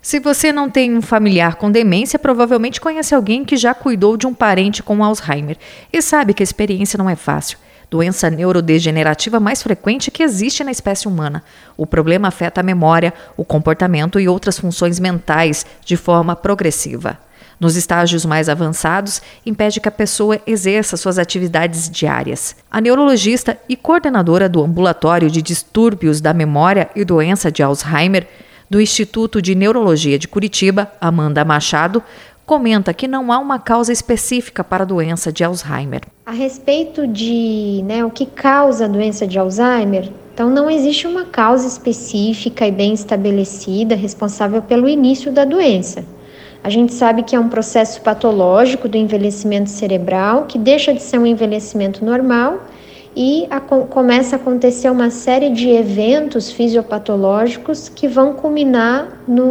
Se você não tem um familiar com demência, provavelmente conhece alguém que já cuidou de um parente com Alzheimer e sabe que a experiência não é fácil. Doença neurodegenerativa mais frequente que existe na espécie humana. O problema afeta a memória, o comportamento e outras funções mentais de forma progressiva. Nos estágios mais avançados, impede que a pessoa exerça suas atividades diárias. A neurologista e coordenadora do Ambulatório de Distúrbios da Memória e Doença de Alzheimer do Instituto de Neurologia de Curitiba, Amanda Machado, comenta que não há uma causa específica para a doença de Alzheimer. A respeito de o que causa a doença de Alzheimer, então não existe uma causa específica e bem estabelecida responsável pelo início da doença. A gente sabe que é um processo patológico do envelhecimento cerebral, que deixa de ser um envelhecimento normal e começa a acontecer uma série de eventos fisiopatológicos que vão culminar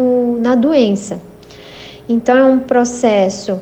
na doença. Então, é um processo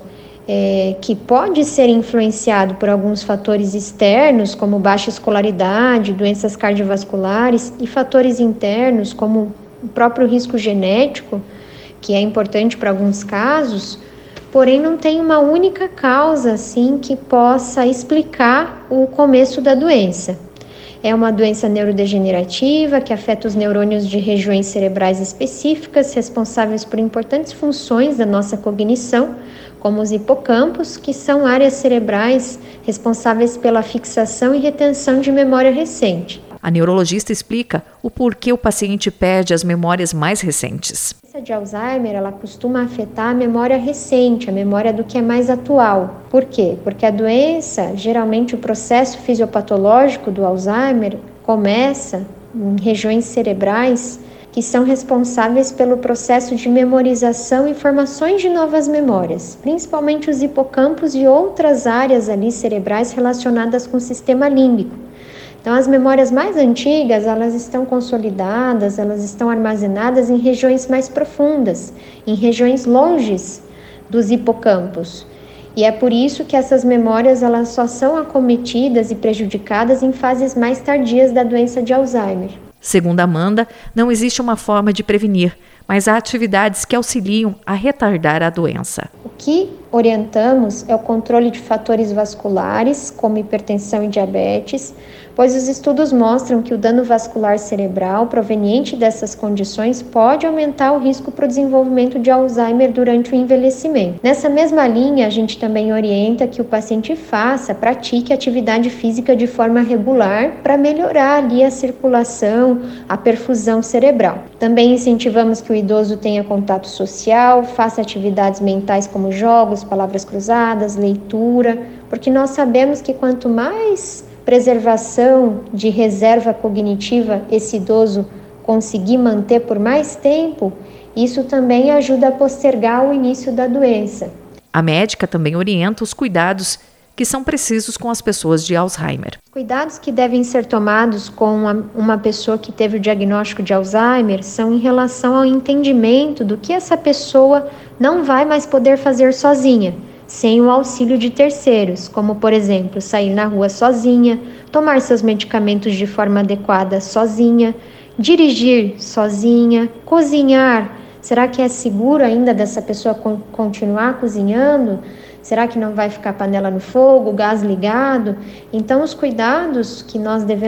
que pode ser influenciado por alguns fatores externos, como baixa escolaridade, doenças cardiovasculares, e fatores internos, como o próprio risco genético, que é importante para alguns casos, porém não tem uma única causa assim que possa explicar o começo da doença. É uma doença neurodegenerativa que afeta os neurônios de regiões cerebrais específicas responsáveis por importantes funções da nossa cognição, como os hipocampos, que são áreas cerebrais responsáveis pela fixação e retenção de memória recente. A neurologista explica o porquê o paciente perde as memórias mais recentes. A doença de Alzheimer, ela costuma afetar a memória recente, a memória do que é mais atual. Por quê? Porque a doença, geralmente o processo fisiopatológico do Alzheimer começa em regiões cerebrais que são responsáveis pelo processo de memorização e formações de novas memórias, principalmente os hipocampos e outras áreas ali cerebrais relacionadas com o sistema límbico. Então, as memórias mais antigas, elas estão consolidadas, elas estão armazenadas em regiões mais profundas, em regiões longes dos hipocampos. E é por isso que essas memórias, elas só são acometidas e prejudicadas em fases mais tardias da doença de Alzheimer. Segundo Amanda, não existe uma forma de prevenir, mas há atividades que auxiliam a retardar a doença. O que orientamos é o controle de fatores vasculares, como hipertensão e diabetes, pois os estudos mostram que o dano vascular cerebral proveniente dessas condições pode aumentar o risco para o desenvolvimento de Alzheimer durante o envelhecimento. Nessa mesma linha, a gente também orienta que o paciente pratique atividade física de forma regular para melhorar ali a circulação, a perfusão cerebral. Também incentivamos que o idoso tenha contato social, faça atividades mentais como jogos, palavras cruzadas, leitura, porque nós sabemos que quanto mais preservação de reserva cognitiva esse idoso conseguir manter por mais tempo, isso também ajuda a postergar o início da doença. A médica também orienta os cuidados que são precisos com as pessoas de Alzheimer. Cuidados que devem ser tomados com uma pessoa que teve o diagnóstico de Alzheimer são em relação ao entendimento do que essa pessoa não vai mais poder fazer sozinha, sem o auxílio de terceiros, como, por exemplo, sair na rua sozinha, tomar seus medicamentos de forma adequada sozinha, dirigir sozinha, cozinhar. Será que é seguro ainda dessa pessoa continuar cozinhando? Será que não vai ficar a panela no fogo, o gás ligado? Então, os cuidados que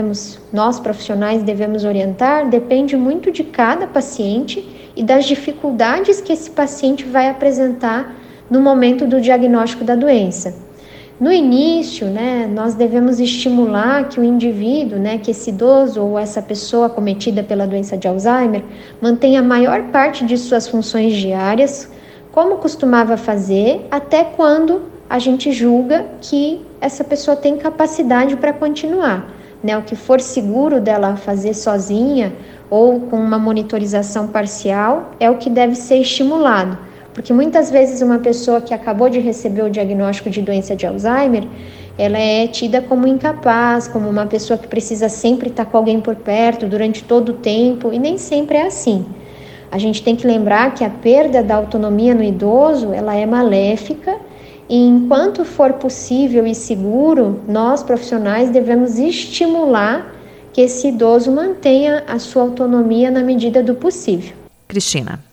nós profissionais devemos orientar, depende muito de cada paciente e das dificuldades que esse paciente vai apresentar no momento do diagnóstico da doença. No início, nós devemos estimular que o indivíduo, que esse idoso ou essa pessoa acometida pela doença de Alzheimer, mantenha a maior parte de suas funções diárias, como costumava fazer, até quando a gente julga que essa pessoa tem capacidade para continuar. O que for seguro dela fazer sozinha ou com uma monitorização parcial é o que deve ser estimulado. Porque muitas vezes uma pessoa que acabou de receber o diagnóstico de doença de Alzheimer, ela é tida como incapaz, como uma pessoa que precisa sempre estar com alguém por perto durante todo o tempo, e nem sempre é assim. A gente tem que lembrar que a perda da autonomia no idoso, ela é maléfica, e enquanto for possível e seguro, nós profissionais devemos estimular que esse idoso mantenha a sua autonomia na medida do possível. Cristina.